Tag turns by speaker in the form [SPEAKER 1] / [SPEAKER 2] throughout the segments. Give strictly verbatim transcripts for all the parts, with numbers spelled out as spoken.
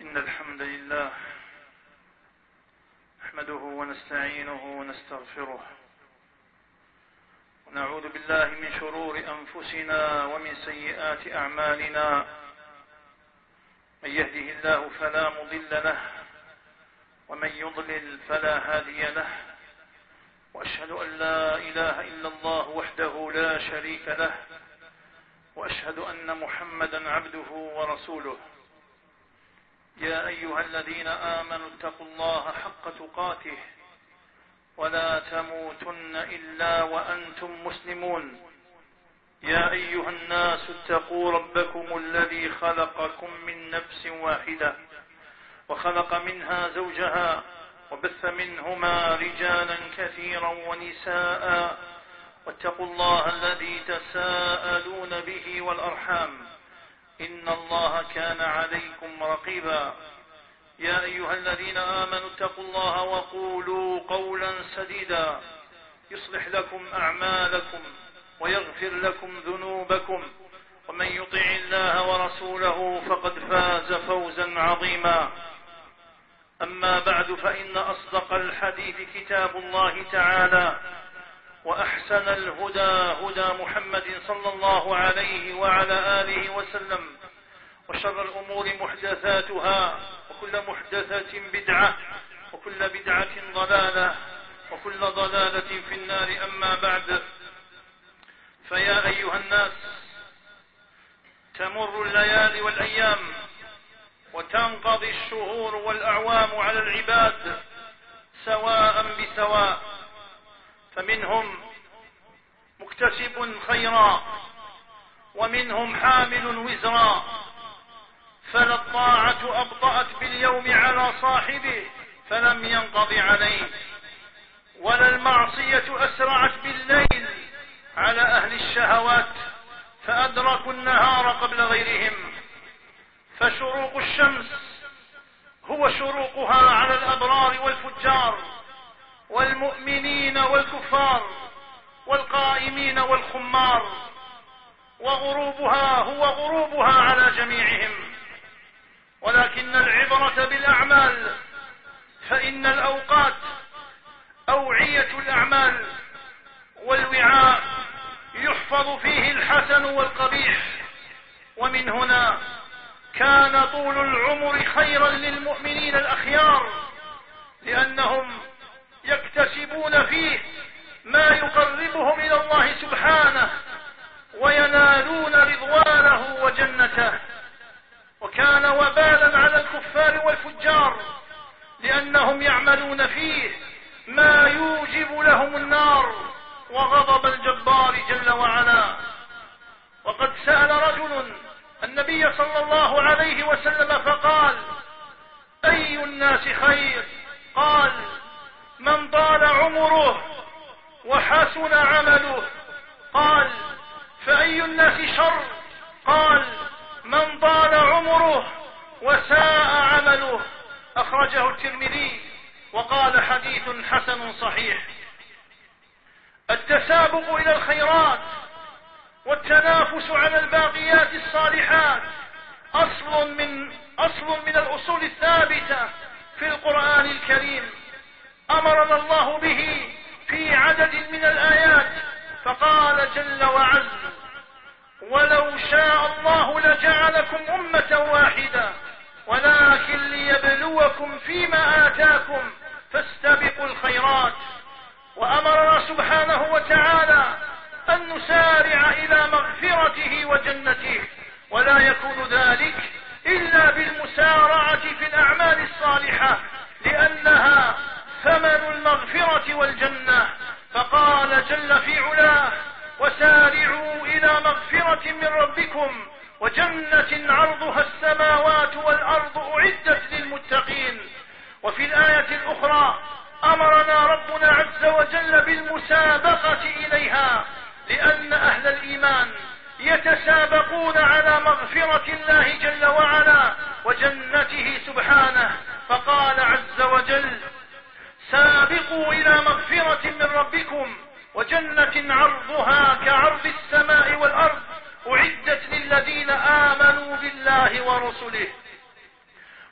[SPEAKER 1] إن الحمد لله نحمده ونستعينه ونستغفره ونعوذ بالله من شرور أنفسنا ومن سيئات أعمالنا. من يهده الله فلا مضل له ومن يضلل فلا هادي له، وأشهد أن لا إله إلا الله وحده لا شريك له، وأشهد أن محمدا عبده ورسوله. يا أيها الذين آمنوا اتقوا الله حق تقاته ولا تموتن إلا وأنتم مسلمون. يا أيها الناس اتقوا ربكم الذي خلقكم من نفس واحدة وخلق منها زوجها وبث منهما رجالا كثيرا ونساء، واتقوا الله الذي تساءلون به والأرحام إن الله كان عليكم رقيبا. يا أيها الذين آمنوا اتقوا الله وقولوا قولا سديدا يصلح لكم أعمالكم ويغفر لكم ذنوبكم، ومن يطع الله ورسوله فقد فاز فوزا عظيما. أما بعد، فإن أصدق الحديث كتاب الله تعالى، وأحسن الهدى هدى محمد صلى الله عليه وعلى آله وسلم، وشر الأمور محدثاتها، وكل محدثة بدعة، وكل بدعة ضلالة، وكل ضلالة في النار. أما بعد، فيا أيها الناس، تمر الليالي والأيام وتنقضي الشهور والأعوام على العباد سواء بسواء، فمنهم مكتسب خيرا ومنهم حامل وزرا، فلا الطاعة أبطأت باليوم على صاحبه فلم ينقض عليه، ولا المعصية أسرعت بالليل على أهل الشهوات فأدركوا النهار قبل غيرهم. فشروق الشمس هو شروقها على الأبرار والفجار والمؤمنين والكفار والقائمين والخمار، وغروبها هو غروبها على جميعهم. ولكن العبرة بالأعمال، فإن الأوقات أوعية الأعمال، والوعاء يحفظ فيه الحسن والقبيح. ومن هنا كان طول العمر خيرا للمؤمنين الأخيار، لأنهم يكتسبون فيه ما يقربهم إلى الله سبحانه وينالون رضوانه وجنته. وكان وبالا على الكفار والفجار، لأنهم يعملون فيه ما يوجب لهم النار وغضب الجبار جل وعلا. وقد سأل رجل النبي صلى الله عليه وسلم فقال: أي الناس خير؟ قال: من طال عمره وحسن عمله. قال: فأي الناس شر؟ قال: من طال عمره وساء عمله. أخرجه الترمذي وقال حديث حسن صحيح. التسابق إلى الخيرات والتنافس على الباقيات الصالحات أصل من أصل من الأصول الثابتة في القرآن الكريم، أمرنا الله به في عدد من الآيات، فقال جل وعز: ولو شاء الله لجعلكم أمة واحدة ولكن ليبلوكم فيما آتاكم فاستبقوا الخيرات. وأمرنا سبحانه وتعالى أن نسارع إلى مغفرته وجنته، ولا يكون ذلك إلا بالمسارعة في الأعمال الصالحة، لأنها ثمن المغفرة والجنة. فقال جل في علاه: وسارعوا إلى مغفرة من ربكم وجنة عرضها السماوات والأرض أعدت للمتقين. وفي الآية الأخرى أمرنا ربنا عز وجل بالمسابقة إليها، لأن أهل الإيمان يتسابقون على مغفرة الله جل وعلا وجنته سبحانه. فقال عز وجل: سابقوا إلى مغفرة من ربكم وجنة عرضها كعرض السماء والأرض أعدت للذين آمنوا بالله ورسله.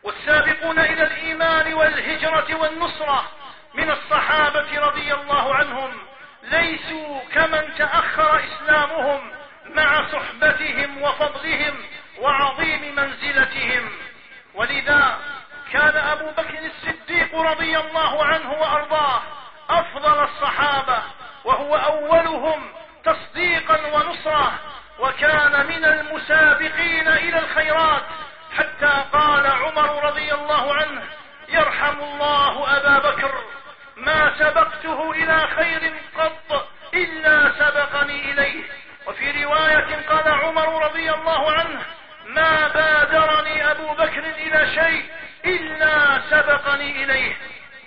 [SPEAKER 1] والسابقون إلى الإيمان والهجرة والنصرة من الصحابة رضي الله عنهم ليسوا كمن تأخر إسلامهم مع صحبتهم وفضلهم وعظيم منزلتهم. ولذا كان أبو بكر الصديق رضي الله عنه وأرضاه أفضل الصحابة، وهو أولهم تصديقا ونصرة، وكان من المسابقين إلى الخيرات، حتى قال عمر رضي الله عنه: يرحم الله أبا بكر، ما سبقته إلى خير قط إلا سبقني إليه. وفي رواية قال عمر رضي الله عنه: ما بادرني أبو بكر إلى شيء إلا سبقني إليه.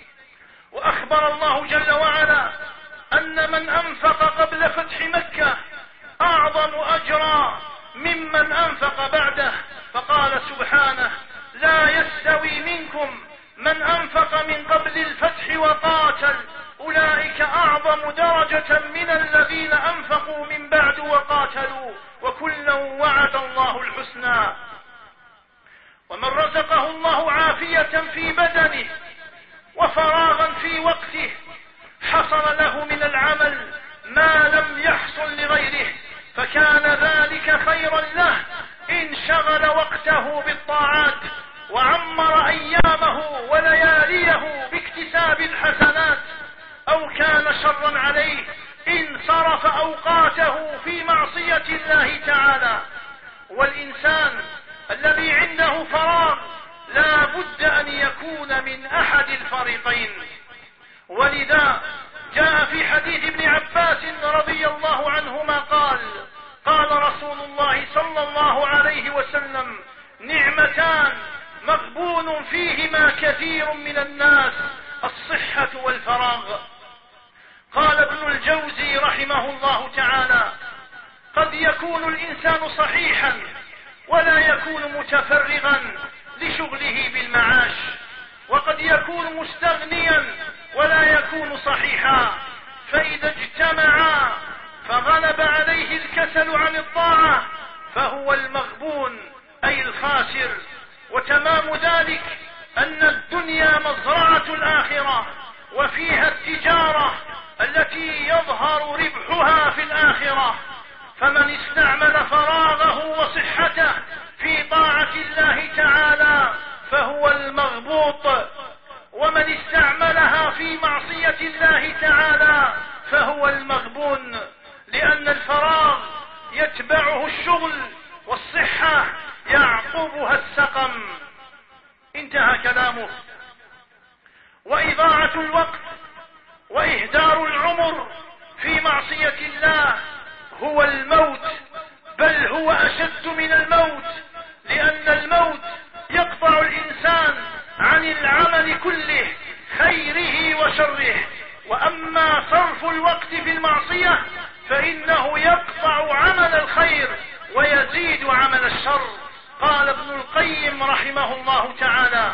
[SPEAKER 1] وأخبر الله جل وعلا أن من أنفق قبل فتح مكة أعظم أجرا ممن أنفق بعده، فقال سبحانه: لا يستوي منكم من أنفق من قبل الفتح وقاتل، أولئك أعظم درجة من الذين أنفقوا من بعد وقاتلوا، وكلا وعد الله الحسنى. ومن رزقه الله عافية في بدنه وفراغا في وقته حصل له من العمل ما لم يحصل لغيره، فكان ذلك خيرا له إن شغل وقته بالطاعات وعمر أيامه ولياليه باكتساب الحسنات، أو كان شرا عليه إن صرف أوقاته في معصية الله تعالى. والإنسان الذي عنده فراغ لا بد أن يكون من أحد الفريقين. ولذا جاء في حديث ابن عباس رضي الله عنهما قال: قال رسول الله صلى الله عليه وسلم: نعمتان مغبون فيهما كثير من الناس، الصحة والفراغ. قال ابن الجوزي رحمه الله تعالى: قد يكون الإنسان صحيحا ولا يكون متفرغا لشغله بالمعاش، وقد يكون مستغنيا ولا يكون صحيحا، فإذا اجتمعا فغلب عليه الكسل عن الطاعة فهو المغبون أي الخاسر. وتمام ذلك أن الدنيا مزرعة الآخرة، وفيها التجارة التي يظهر ربحها في الآخرة، فمن استعمل فراغه وصحته في طاعة الله تعالى فهو المغبوط، ومن استعملها في معصية الله تعالى فهو المغبون، لأن الفراغ يتبعه الشغل والصحة يعقبها السقم. انتهى كلامه. وإضاعة الوقت وإهدار العمر في معصية الله هو الموت، بل هو أشد من الموت، لأن الموت يقطع الإنسان عن العمل كله خيره وشره، وأما صرف الوقت في المعصية فإنه يقطع عمل الخير ويزيد عمل الشر. قال ابن القيم رحمه الله تعالى: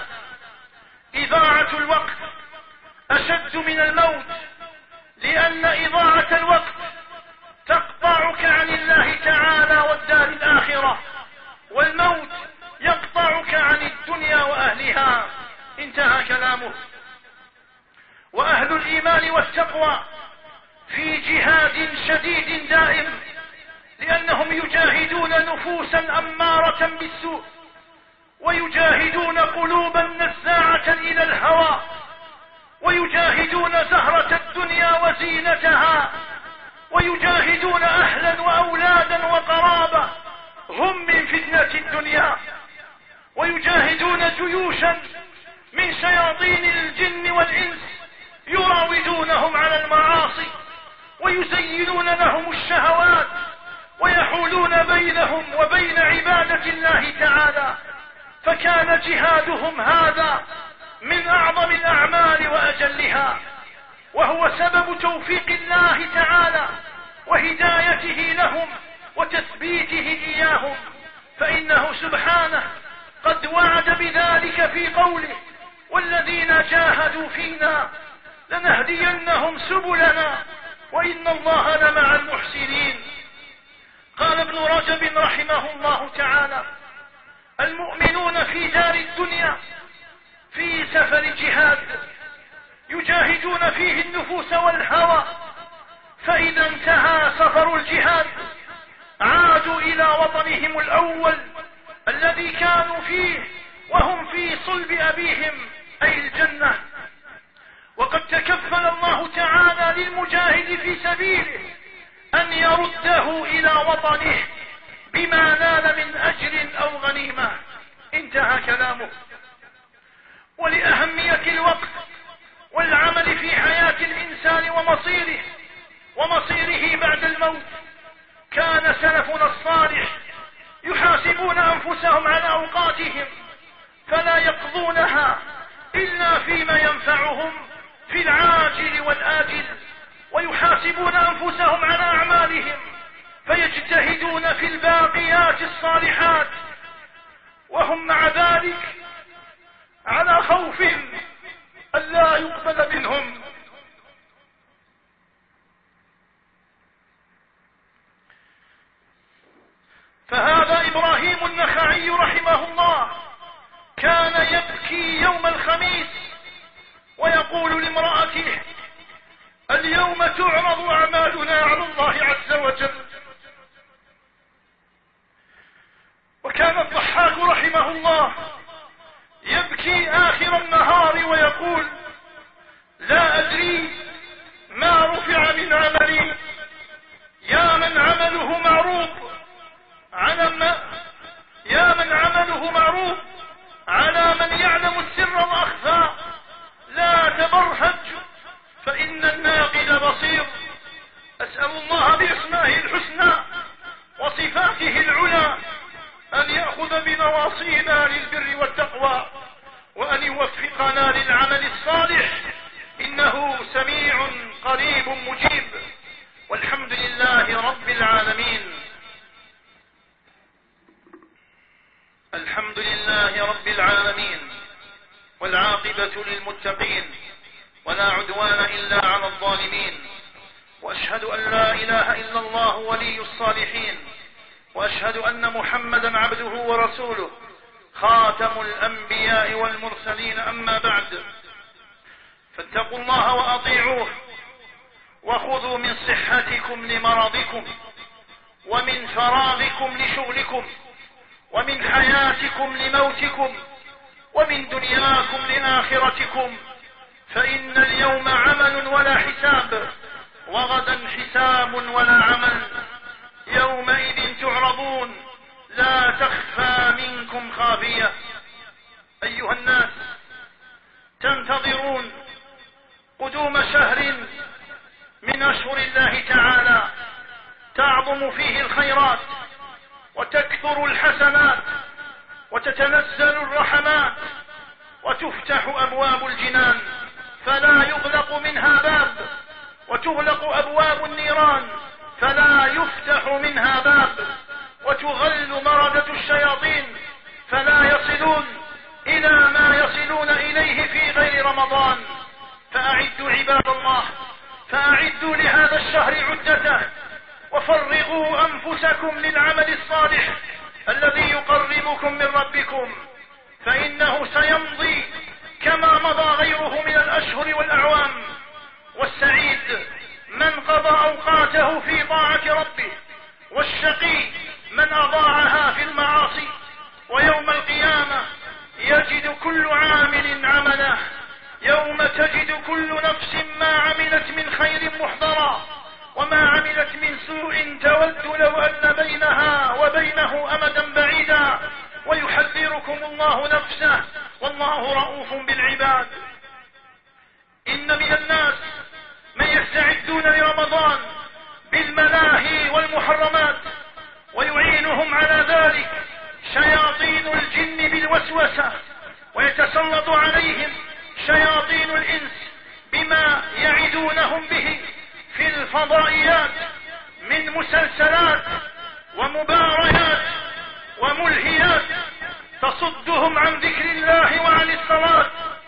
[SPEAKER 1] إضاعة الوقت أشد من الموت، لأن إضاعة الوقت تقطعك عن الله تعالى والدار الآخرة، والموت يقطعك عن الدنيا وأهلها. انتهى كلامه. وأهل الإيمان والتقوى في جهاد شديد دائم، لأنهم يجاهدون نفوسا أمارة بالسوء، ويجاهدون قلوبا نزاعة إلى الهوى، ويجاهدون زهرة الدنيا وزينتها، ويجاهدون أهلا وأولادا وقرابة هم من فتنة الدنيا، ويجاهدون جيوشا من شياطين الجن والإنس يراودونهم على المعاصي ويزينون لهم الشهوات ويحولون بينهم وبين عبادة الله تعالى، فكان جهادهم هذا من أعظم الأعمال وأجلها، وهو سبب توفيق الله تعالى وهدايته لهم وتثبيته إياهم، فإنه سبحانه قد وعد بذلك في قوله: والذين جاهدوا فينا لنهدينهم سبلنا وإن الله لمع المحسنين. قال ابن رجب رحمه الله تعالى: المؤمنون في دار الدنيا في سفر جهاد يجاهدون فيه النفوس والهوى، فإذا انتهى سفر الجهاد عادوا إلى وطنهم الأول الذي كانوا فيه وهم في صلب أبيهم، أي الجنة. وقد تكفل الله تعالى للمجاهد في سبيله أن يرده إلى وطنه بما نال من أجر أو غنيمة. انتهى كلامه. ولأهمية الوقت والعمل في حياة الإنسان ومصيره ومصيره بعد الموت، كان سلفنا الصالح يحاسبون أنفسهم على أوقاتهم فلا يقضونها إلا فيما ينفعهم في العاجل والآجل، ويحاسبون أنفسهم على أعمالهم فيجتهدون في الباقيات الصالحات، وهم مع ذلك على خوف ألا يقبل منهم. فهذا إبراهيم النخعي رحمه الله كان يبكي يوم الخميس ويقول لامرأته: اليوم تعرض أعمالنا على الله عز وجل. وكان الضحاك رحمه الله يبكي آخر النهار ويقول: لا أدري ما رفع من عملي، يا من عمله معروض على ما يا من عمله معروض على من يعلم السر وأخفى، لا تبرهج فإن الناقد بصير. أسأل الله بأسمائه الحسنى وصفاته العلى أن يأخذ بنواصينا للبر والتقوى، وأن يوفقنا للعمل الصالح، إنه سميع قريب مجيب. والحمد لله رب العالمين. الحمد لله رب العالمين، والعاقبة للمتقين، ولا عدوان إلا على الظالمين. وأشهد أن لا إله إلا الله ولي الصالحين، وأشهد أن محمدا عبده ورسوله خاتم الأنبياء والمرسلين. أما بعد، فاتقوا الله وأطيعوه، وخذوا من صحتكم لمرضكم، ومن فراغكم لشغلكم، ومن حياتكم لموتكم، ومن دنياكم لآخرتكم، فإن اليوم عمل ولا حساب، وغدا حساب ولا عمل. يومئذ تعرضون لا تخفى منكم خافية. أيها الناس، تنتظرون قدوم شهر من أشهر الله تعالى تعظم فيه الخيرات وتكثر الحسنات وتتنزل الرحمات وتفتح أبواب الجنان فلا يغلق منها باب، وتغلق أبواب النيران فلا يفتح منها باب، وتغل مردة الشياطين فلا يصلون إلى ما يصلون إليه في غير رمضان. فأعدوا عباد الله، فأعدوا لهذا الشهر عدته، وفرغوا أنفسكم للعمل الصالح الذي يقربكم من ربكم، فإنه سيمضي كما مضى غيره من الأشهر والأعوام. والسعيد من قضى أوقاته في طاعة ربه، والشقي من أضاعها في المعاصي. ويوم القيامة يجد كل عامل عمله، يوم تجد كل نفس ما عملت من خير محضرا، وما عملت من سوء تود لو أن بينها وبينه أمدا بعيدا. ويحذركم الله نفسه، والله رؤوف بالعباد. إن من الناس من يستعدون لرمضان بالملاهي والمحرمات، ويعينهم على ذلك شياطين الجن بالوسوسة، ويتسلط عليهم شياطين الإنس بما يعدونهم به في الفضائيات من مسلسلات ومباريات وملهيات تصدهم عن ذكر الله وعن الصلاة،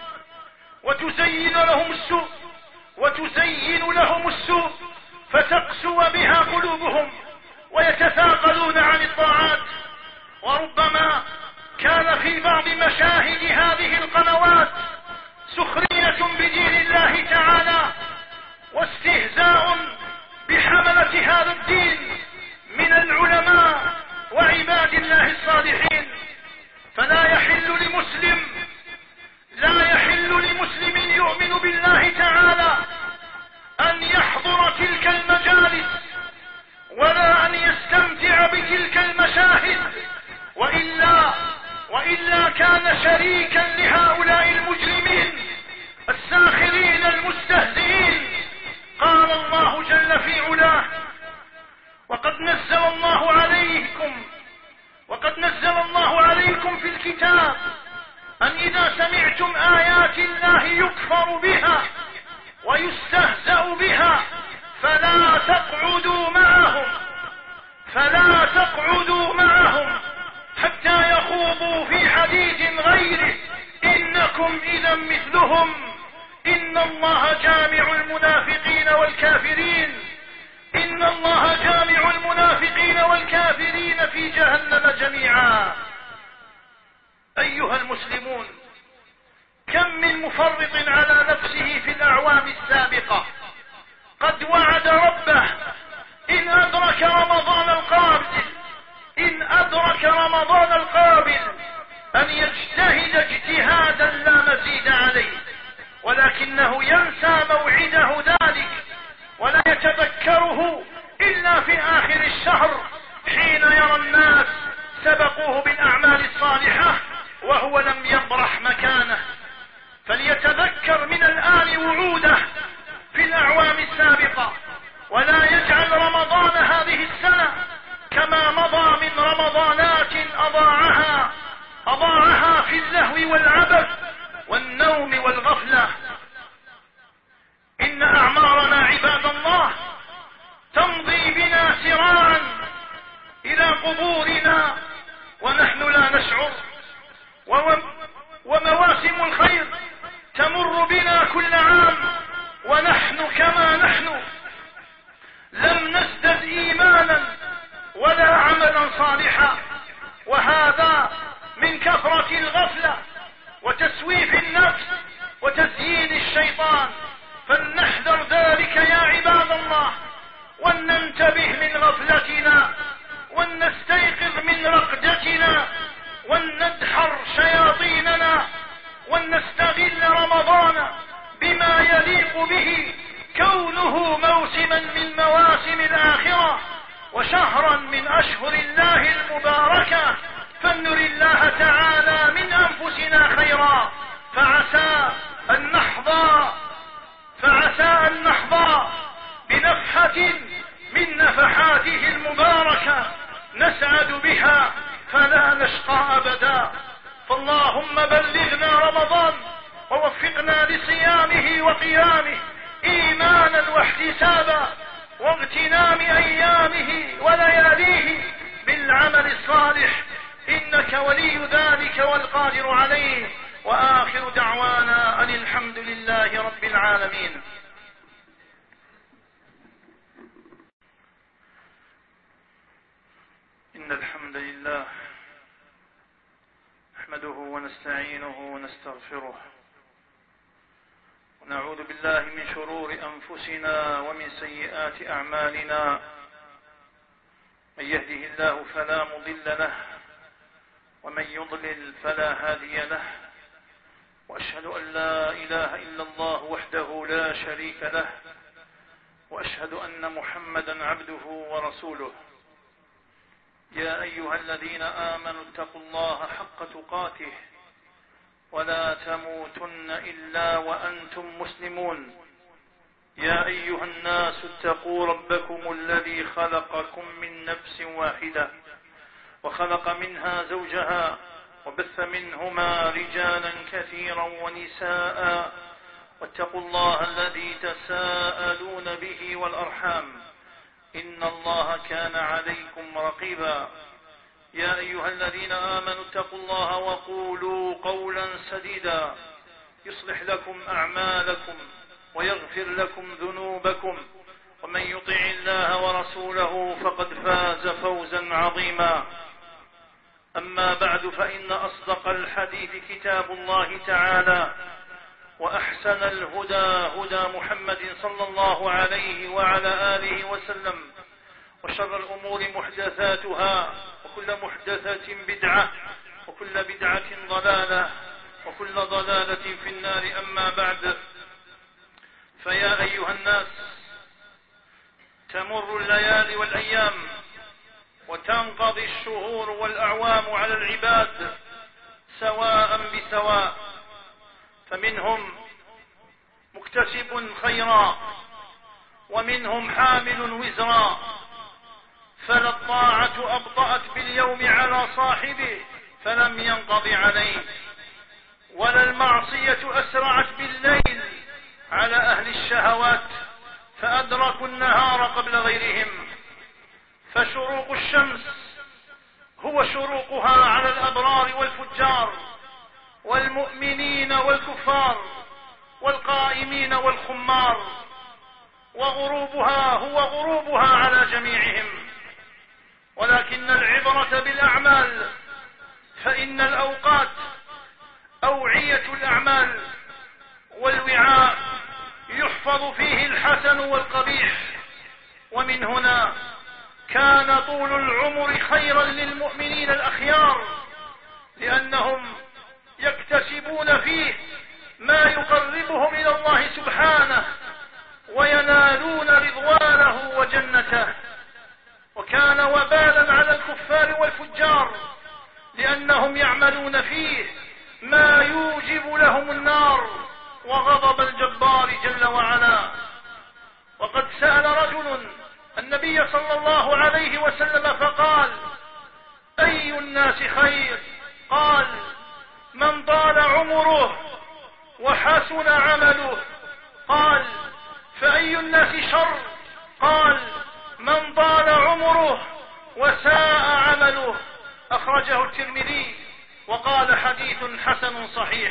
[SPEAKER 1] وتزين لهم السوء وتزين لهم السوء فتقسو بها قلوبهم ويتثاقلون عن الطاعات. وربما كان في بعض مشاهد هذه القنوات سخرية بدين الله تعالى واستهزاء بحملة هذا الدين من العلماء وعباد الله الصالحين. فلا يحل لمسلم لا يحل لمسلم يؤمن بالله تعالى أن يحضر تلك المجالس ولا أن يستمتع بتلك المشاهد، وإلا وإلا كان شريكا لهؤلاء المجرمين الساخرين المستهزئين. قال الله جل في علاه: وقد نزل الله عليكم وقد نزل الله عليكم في الكتاب أن إذا سمعتم آيات الله يكفر بها ويستهزأ بها فلا تقعدوا معهم فلا تقعدوا معهم حتى يخوضوا في حديث غيره إنكم إذا مثلهم إن الله جامع المنافقين والكافرين إن الله جامع المنافقين والكافرين في جهنم جميعا. أيها المسلمون، كم من مفرط على نفسه في الأعوام السابقة قد وعد ربه إن أدرك رمضان القابل إن أدرك رمضان القابل أن يجتهد اجتهادا لا مزيد عليه، ولكنه ينسى موعده ذلك ولا يتذكره إلا في آخر الشهر حين يرى الناس سبقوه بالأعمال الصالحة وهو لم يبرح مكانه. فليتذكر من الآن وعوده في الأعوام السابقة ولا يجعل رمضان هذه السنة كما مضى من رمضانات أضاعها أضاعها في اللهو والعبث والنوم والغفلة. إن أعمارنا عباد الله تمضي بنا سراعا إلى قبورنا ونحن لا نشعر، ومواسم الخير تمر بنا كل عام ونحن كما نحن لم نزدد إيمانا ولا عملا صالحا، وهذا من كثرة الغفلة وتسويف النفس وتزيين الشيطان. فلنحذر ذلك يا عباد الله، ولننتبه من غفلتنا ولنستيقظ من رقدتنا ولندحر شياطيننا ولنستغل رمضان بما يليق به كونه موسما من مواسم الآخرة وشهرا من أشهر الله المباركة، فلنري الله تعالى من أنفسنا خيرا فعسى أن نحظى فعسى أن نحظى بنفحة من نفحاته المباركة نسعد بها فلا نشقى أبدا. فاللهم بلغنا رمضان ووفقنا لصيامه وقيامه إيمانا واحتسابا واغتنام أيامه ولياليه بالعمل الصالح، إنك ولي ذلك والقادر عليه. وآخر دعوانا أن الحمد لله رب العالمين. إن الحمد لله نحمده ونستعينه ونستغفره ونعوذ بالله من شرور أنفسنا ومن سيئات أعمالنا. من يهده الله فلا مضل له ومن يضلل فلا هادي له، وأشهد أن لا إله إلا الله وحده لا شريك له، وأشهد أن محمدا عبده ورسوله. يا أيها الذين آمنوا اتقوا الله حق تقاته ولا تموتن إلا وأنتم مسلمون. يا أيها الناس اتقوا ربكم الذي خلقكم من نفس واحدة وخلق منها زوجها وبث منهما رجالا كثيرا ونساء، واتقوا الله الذي تساءلون به والأرحام إن الله كان عليكم رقيبا. يا أيها الذين آمنوا اتقوا الله وقولوا قولا سديدا يصلح لكم أعمالكم ويغفر لكم ذنوبكم، ومن يطع الله ورسوله فقد فاز فوزا عظيما. أما بعد، فإن أصدق الحديث كتاب الله تعالى، وأحسن الهدى هدى محمد صلى الله عليه وعلى آله وسلم، وشر الأمور محدثاتها، وكل محدثة بدعة، وكل بدعة ضلالة، وكل ضلالة في النار. أما بعد، فيا أيها الناس، تمر الليالي والأيام وتنقضي الشهور والأعوام على العباد سواء بسواء، فمنهم مكتسب خيرا ومنهم حامل وزرا، فلا الطاعة أبطأت باليوم على صاحبه فلم ينقض عليه، ولا المعصية أسرعت بالليل على أهل الشهوات فأدركوا النهار قبل غيرهم. فشروق الشمس هو شروقها على الأبرار والفجار، والمؤمنين والكفار، والقائمين والخمار، وغروبها هو غروبها على جميعهم. ولكن العبرة بالأعمال، فإن الأوقات أوعية الأعمال، والوعاء يحفظ فيه الحسن والقبيح. ومن هنا كان طول العمر خيرا للمؤمنين الأخيار، لأنهم يكتسبون فيه ما يقربهم إلى الله سبحانه، وينالون رضوانه وجنته. وكان وبالا على الكفار والفجار، لأنهم يعملون فيه ما يوجب لهم النار وغضب الجبار جل وعلا. وقد سأل رجل النبي صلى الله عليه وسلم فقال: أي الناس خير؟ قال: من طال عمره وحسن عمله. قال: فأي الناس شر؟ قال: من طال عمره وساء عمله. أخرجه الترمذي وقال: حديث حسن صحيح.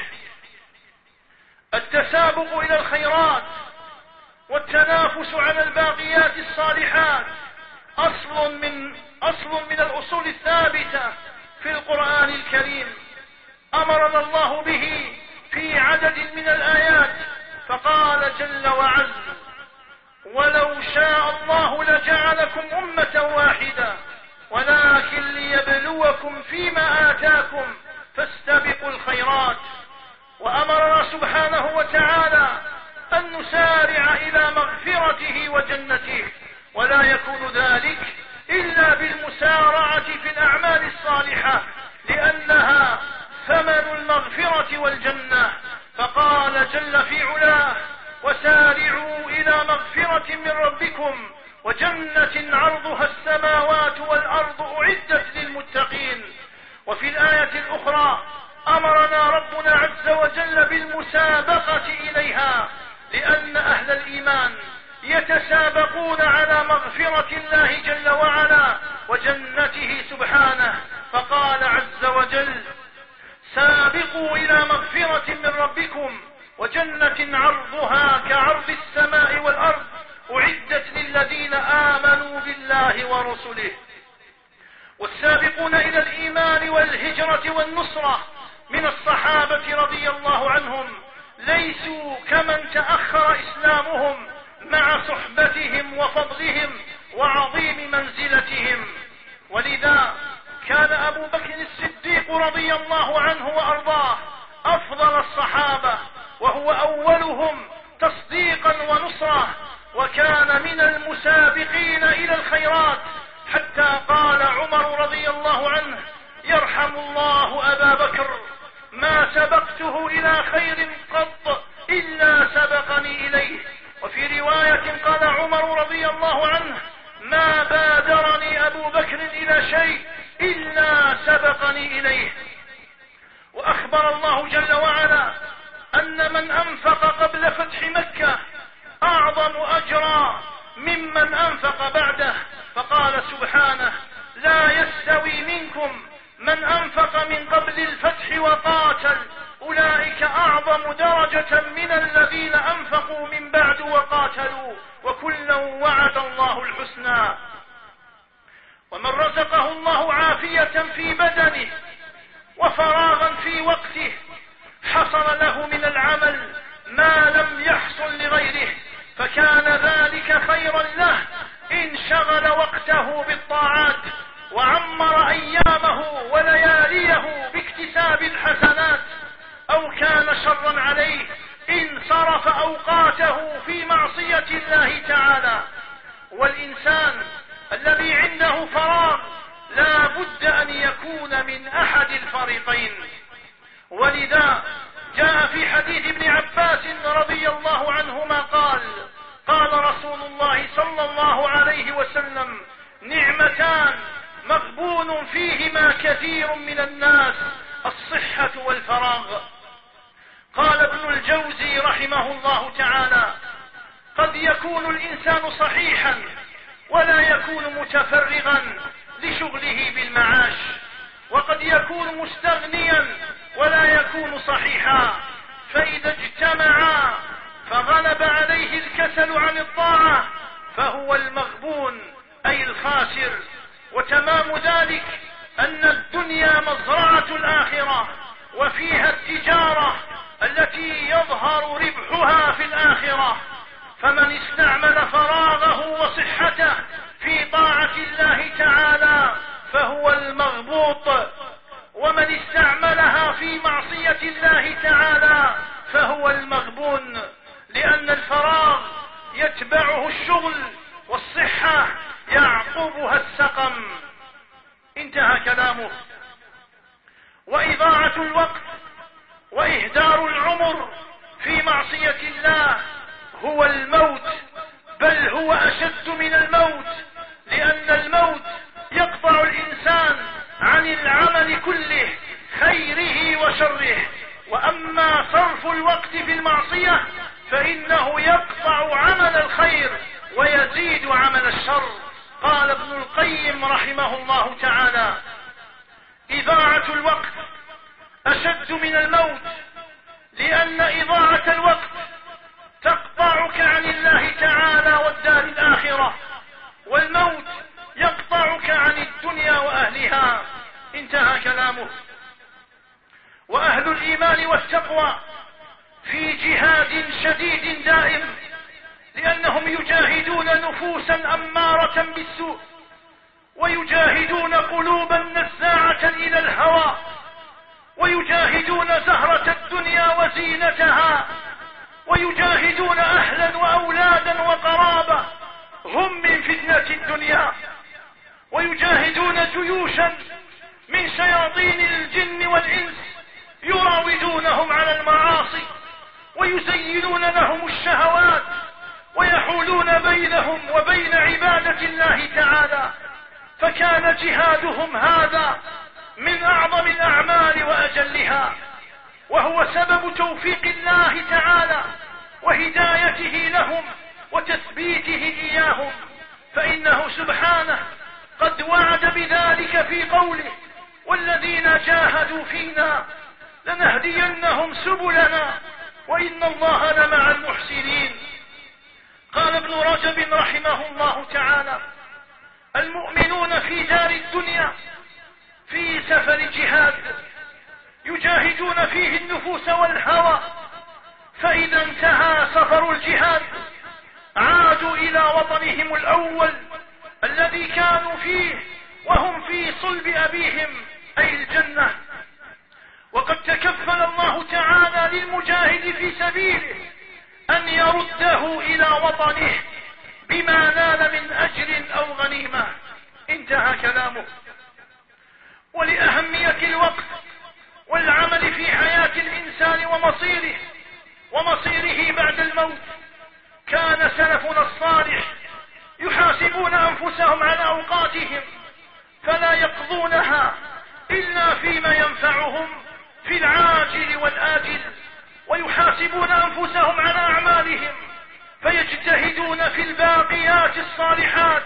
[SPEAKER 1] التسابق إلى الخيرات والتنافس على الباقيات الصالحات أصل من أصل من الأصول الثابتة في القرآن الكريم، أمرنا الله به في عدد من الآيات، فقال جل وعز: ولو شاء الله لجعلكم أمة واحدة ولكن ليبلوكم فيما آتاكم فاستبقوا الخيرات. وأمرنا سبحانه وتعالى أن نسارع إلى مغفرته وجنته، ولا يكون ذلك إلا بالمسارعة في الأعمال الصالحة، لأنها ثمن المغفرة والجنة. فقال جل في علاه: وسارعوا إلى مغفرة من ربكم وجنة عرضها السماوات والأرض أعدت للمتقين. وفي الآية الأخرى أمرنا ربنا عز وجل بالمسابقة إليها، لأن أهل الإيمان يتسابقون على مغفرة الله جل وعلا وجنته سبحانه. فقال عز وجل: سابقوا إلى مغفرة من ربكم وجنة عرضها كعرض السماء والأرض أعدت للذين آمنوا بالله ورسله. والسابقون إلى الإيمان والهجرة والنصرة من الصحابة رضي الله عنهم ليسوا كمن تأخر إسلامهم مع صحبتهم وفضلهم وعظيم منزلتهم. ولذا كان أبو بكر الصديق رضي الله عنه وأرضاه أفضل الصحابة، وهو أولهم تصديقا ونصرة، وكان من المسابقين إلى الخيرات، حتى قال عمر رضي الله عنه: يرحم الله أبا بكر، ما سبقته إلى خير قط إلا سبقني إليه. وفي رواية قال عمر رضي الله عنه: ما بادرني أبو بكر إلى شيء إلا سبقني إليه. وأخبر الله جل وعلا أن من أنفق قبل فتح مكة أعظم أجرا ممن أنفق بعده، فقال سبحانه: لا يستوي منكم من أنفق من قبل الفتح وقاتل أولئك أعظم درجة من الذين أنفقوا من بعد وقاتلوا وكلا وعد الله الحسنى. ومن رزقه الله عافية في بدنه وفراغا في وقته حصل له من العمل ما لم يحصل لغيره، فكان ذلك خيرا له إن شغل وقته بالطاعات وعمر أيامه ولياليه باكتساب الحسنات، أو كان شرا عليه إن صرف أوقاته في معصية الله تعالى. والإنسان الذي عنده فراغ لا بد أن يكون من أحد الفريقين. ولذا جاء في حديث ابن عباس رضي الله عنهما قال قال رسول الله صلى الله عليه وسلم: نعمتان مغبون فيهما كثير من الناس، الصحة والفراغ. قال ابن الجوزي رحمه الله تعالى: قد يكون الإنسان صحيحا ولا يكون متفرغا لشغله بالمعاش، وقد يكون مستغنيا ولا يكون صحيحا، فإذا اجتمعا فغلب عليه الكسل عن الطاعة فهو المغبون أي الخاسر. وتمام ذلك أن الدنيا مزرعة الآخرة، وفيها التجارة التي يظهر ربحها في الآخرة، فمن استعمل فراغه وصحته في طاعة الله تعالى فهو المغبوط، ومن استعملها في معصية الله تعالى فهو المغبون، لأن الفراغ يتبعه الشغل والصحة يعقبها السقم. انتهى كلامه. وإضاعة الوقت وإهدار العمر في معصية الله هو الموت، بل هو أشد من الموت، لأن الموت يقطع الإنسان عن العمل كله خيره وشره، وأما صرف الوقت في المعصية فإنه يقطع عمل الخير ويزيد عمل الشر. قال ابن القيم رحمه الله تعالى: إضاعة الوقت أشد من الموت، لأن إضاعة الوقت تقطعك عن الله تعالى والدار الآخرة، والموت يقطعك عن الدنيا وأهلها. انتهى كلامه. وأهل الإيمان والتقوى في جهاد شديد دائم، لأنهم يجاهدون نفوسا أمارة بالسوء، ويجاهدون قلوبا نزاعة إلى الهوى، ويجاهدون زهرة الدنيا وزينتها، ويجاهدون أهلا وأولادا وقرابة هم من فتنة الدنيا، ويجاهدون جيوشا من شياطين الجن والإنس يراودونهم على المعاصي ويزينون لهم الشهوات ويحولون بينهم وبين عبادة الله تعالى، فكان جهادهم هذا من أعظم الأعمال وأجلها، وهو سبب توفيق الله تعالى وهدايته لهم وتثبيته إياهم، فإنه سبحانه قد وعد بذلك في قوله: والذين جاهدوا فينا لنهدينهم سبلنا وإن الله لمع المحسنين. قال ابن رجب رحمه الله تعالى: المؤمنون في دار الدنيا في سفر جهاد يجاهدون فيه النفوس والهوى، فإذا انتهى سفر الجهاد عادوا إلى وطنهم الأول الذي كانوا فيه وهم في صلب أبيهم أي الجنة. وقد تكفل الله تعالى للمجاهد في سبيله أن يرده إلى وطنه بما نال من أجر أو غنيمة. انتهى كلامه. ولأهمية الوقت والعمل في حياة الإنسان ومصيره ومصيره بعد الموت، كان سلفنا الصالح يحاسبون أنفسهم على أوقاتهم فلا يقضونها إلا فيما ينفعهم في العاجل والآجل، ويحاسبون أنفسهم على أعمالهم فيجتهدون في الباقيات الصالحات،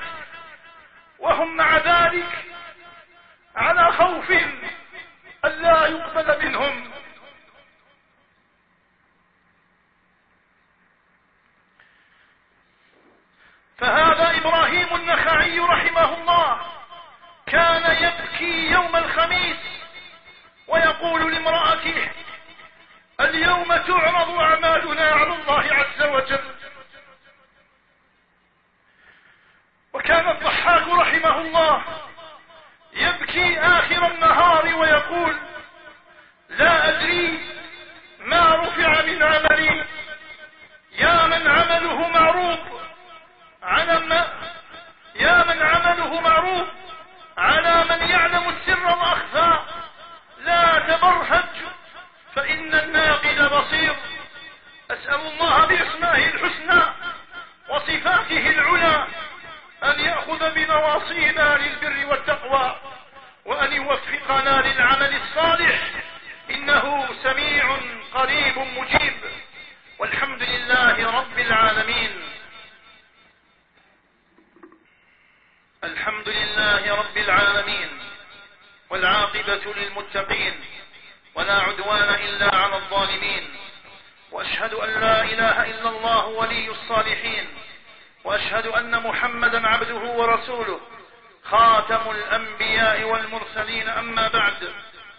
[SPEAKER 1] وهم مع ذلك على خوف ألا يقبل منهم. فهذا إبراهيم النخعي رحمه الله كان يقول لامرأته: اليوم تعرض أعمالنا على الله عز وجل. وكان الضحاك رحمه الله يبكي آخر النهار ويقول: لا أدري ما رفع من عملي، يا من عمله معروض على ما يا من عمله معروض على من يعلم السر وأخفى، لا تبرهج فإن الناقد بصير. أسأل الله بأسمائه الحسنى وصفاته العلى أن يأخذ بنواصينا للبر والتقوى، وأن يوفقنا للعمل الصالح، إنه سميع قريب مجيب. والحمد لله رب العالمين. الحمد لله رب العالمين، والعاقبة للمتقين، ولا عدوان إلا على الظالمين. وأشهد أن لا إله إلا الله ولي الصالحين، وأشهد أن محمدا عبده ورسوله خاتم الأنبياء والمرسلين. أما بعد،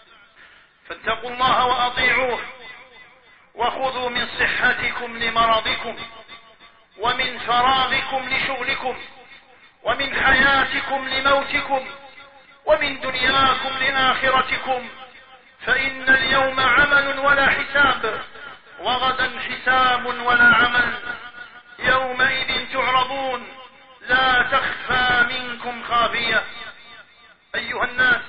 [SPEAKER 1] فاتقوا الله وأطيعوه، وخذوا من صحتكم لمرضكم، ومن فراغكم لشغلكم، ومن حياتكم لموتكم، ومن دنياكم لآخرتكم، فإن اليوم عمل ولا حساب، وغدا حساب ولا عمل. يومئذ تعرضون لا تخفى منكم خافية. أيها الناس،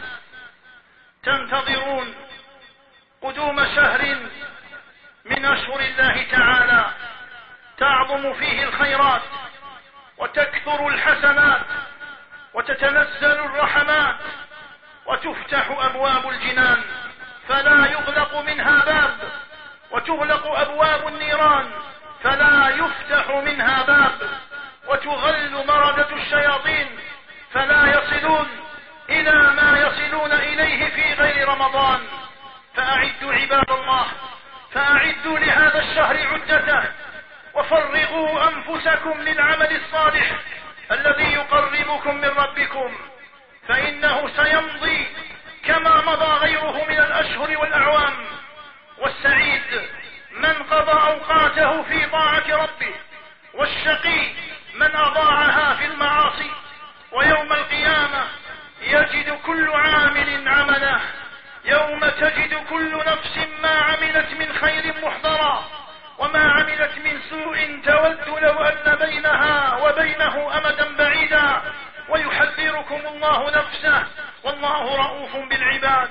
[SPEAKER 1] تنتظرون قدوم شهر من أشهر الله تعالى تعظم فيه الخيرات وتكثر الحسنات وتتنزل الرحمات وتفتح أبواب الجنان، فلا يغلق منها باب، وتغلق أبواب النيران فلا يفتح منها باب، وتغل مردة الشياطين فلا يصلون إلى ما يصلون إليه في غير رمضان. فأعدوا عباد الله، فأعدوا لهذا الشهر عدته، وفرغوا أنفسكم للعمل الصالح الذي يقربكم من ربكم، فإنه سيمضي كما مضى غيره من الأشهر والأعوام. والسعيد من قضى أوقاته في طاعة ربه، والشقي من أضاعها في المعاصي. ويوم القيامة يجد كل عامل عمله، يوم تجد كل نفس ما عملت من خير محضرا، وما عملت من سوء تود لو أن بينها وبينه أمدا بعيدا. ويحذركم الله نفسه، والله رؤوف بالعباد.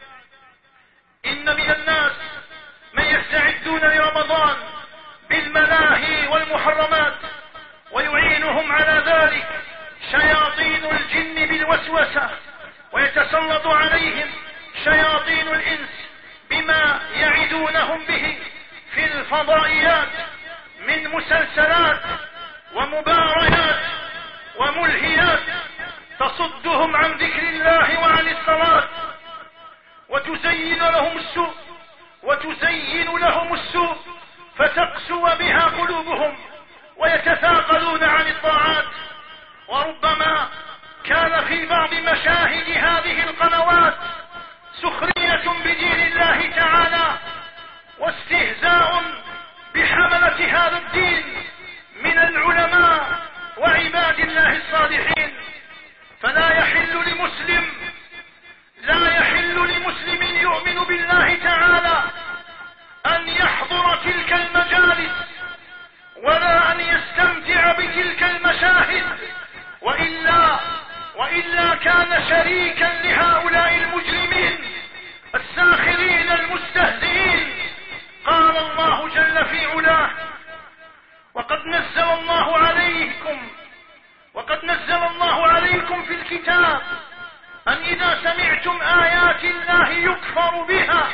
[SPEAKER 1] إن من الناس من يستعدون لرمضان بالملاهي والمحرمات، ويعينهم على ذلك شياطين الجن بالوسوسة، ويتسلط عليهم شياطين الإنس بما يعدونهم به في الفضائيات من مسلسلات ومباريات وملهيات تصدهم عن ذكر الله وعن الصلاة، وتزين لهم السوء وتزين لهم السوء فتقسو بها قلوبهم ويتثاقلون عن الطاعات. وربما كان في بعض مشاهد هذه القنوات سخرية بدين الله تعالى واستهزاء بحملة هذا الدين من العلماء وعباد الله الصالحين. فلا يحل لمسلم لا يحل لمسلم يؤمن بالله تعالى أن يحضر تلك المجالس، ولا أن يستمتع بتلك المشاهد، وإلا وإلا كان شريكا لهؤلاء المجرمين الساخرين المستهزئين. قال الله جل في علاه: وقد نزل الله عليكم وقد نزل الله عليكم في الكتاب أن إذا سمعتم آيات الله يكفر بها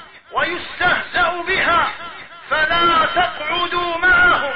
[SPEAKER 1] ويستهزأ بها فلا تقعدوا معهم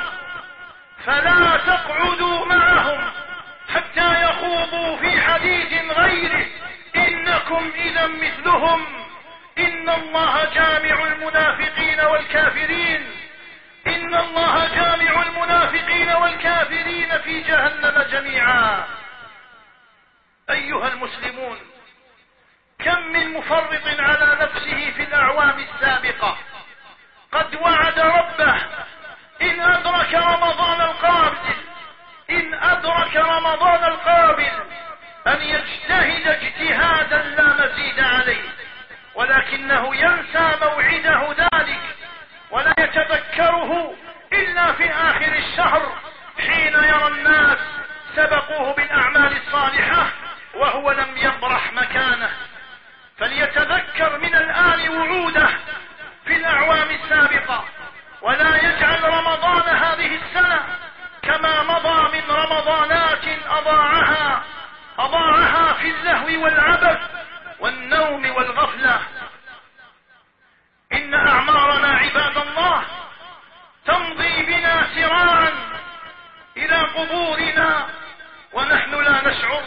[SPEAKER 1] فلا تقعدوا معهم حتى يخوضوا في حديث غيره، إنكم إذا مثلهم، إن الله جامع المنافقين والكافرين إن الله جامع المنافقين والكافرين في جهنم جميعا. أيها المسلمون، كم من مفرط على نفسه في الأعوام السابقة قد وعد ربه إن أدرك رمضان القابل إن أدرك رمضان القابل أن يجتهد اجتهادا لا مزيد عليه، ولكنه ينسى موعده ذلك ولا يتذكره إلا في آخر الشهر حين يرى الناس سبقوه بالأعمال الصالحة وهو لم يبرح مكانه. فليتذكر من الآن وعوده في الأعوام السابقة، ولا يجعل رمضان هذه السنة كما مضى من رمضانات أضاعها أضاعها في اللهو والعبث والنوم والغفلة. إن أعمارنا عباد الله تمضي بنا سراعا إلى قبورنا ونحن لا نشعر،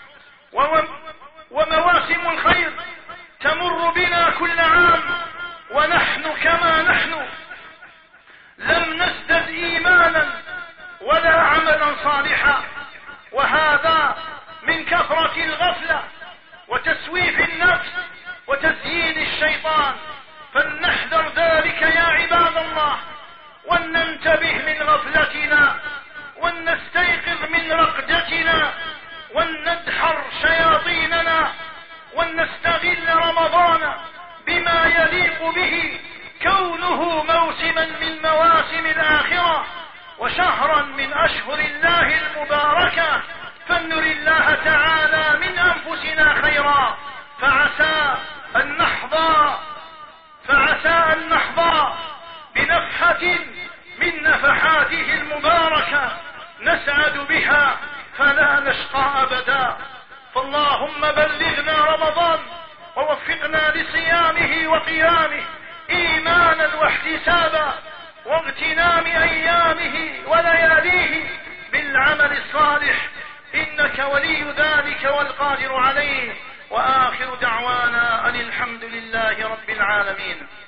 [SPEAKER 1] ومواسم الخير تمر بنا كل عام ونحن كما نحن لم نزدد إيمانا ولا عملا صالحا، وهذا من كثرة الغفلة وتسويف النفس وتزيين الشيطان. فلنحذر ذلك يا عباد الله، ولننتبه من غفلتنا، ولنستيقظ من رقدتنا، ولندحر شياطيننا، ولنستغل رمضان بما يليق به، كونه موسما من مواسم الآخرة وشهرا من أشهر الله المباركة، فلنري الله تعالى من أنفسنا خيرا، فعسى أن نحظى فعسى أن نحظى بنفحة من نفحاته المباركة نسعد بها فلا نشقى أبدا. فاللهم بلغنا رمضان ووفقنا لصيامه وقيامه إيمانا واحتسابا، واغتنام أيامه ولياليه بالعمل الصالح، إنك ولي ذلك والقادر عليه. وآخر دعوانا أن الحمد لله رب العالمين.